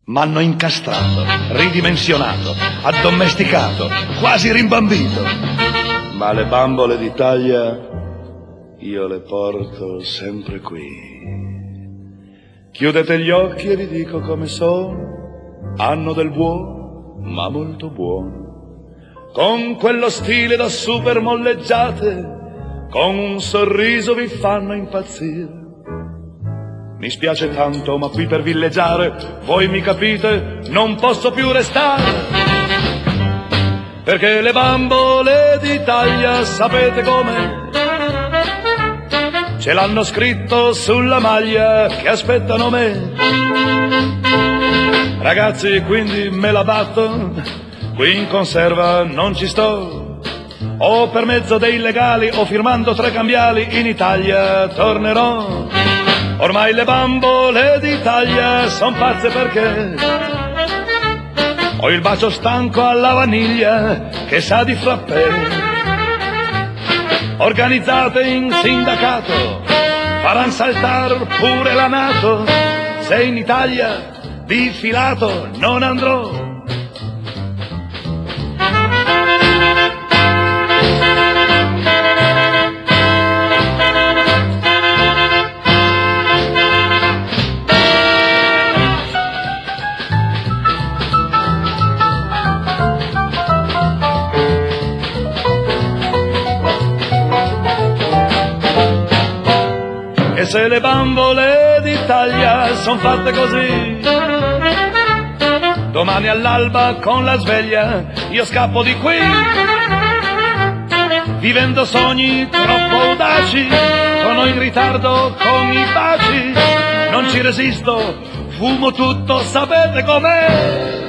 M'hanno incastrato, ridimensionato, addomesticato, quasi rimbambito. Ma le bambole d'Italia io le porto sempre qui. Chiudete gli occhi e vi dico come sono. Hanno del buono, ma molto buono. Con quello stile da super molleggiate, con un sorriso vi fanno impazzire. Mi spiace tanto, ma qui per villeggiare, voi mi capite, non posso più restare. Perché le bambole d'Italia, sapete com'è? Ce l'hanno scritto sulla maglia che aspettano me. Ragazzi, quindi me la batto, qui in conserva non ci sto. O per mezzo dei legali o firmando 3 cambiali in Italia tornerò. Ormai le bambole d'Italia son pazze perché ho il bacio stanco alla vaniglia che sa di frappè. Organizzate in sindacato, faranno saltar pure la NATO. Se in Italia di filato non andrò. E se le bambole d'Italia son fatte così, domani all'alba con la sveglia io scappo di qui, vivendo sogni troppo audaci, sono in ritardo con i baci, non ci resisto, fumo tutto, sapete com'è?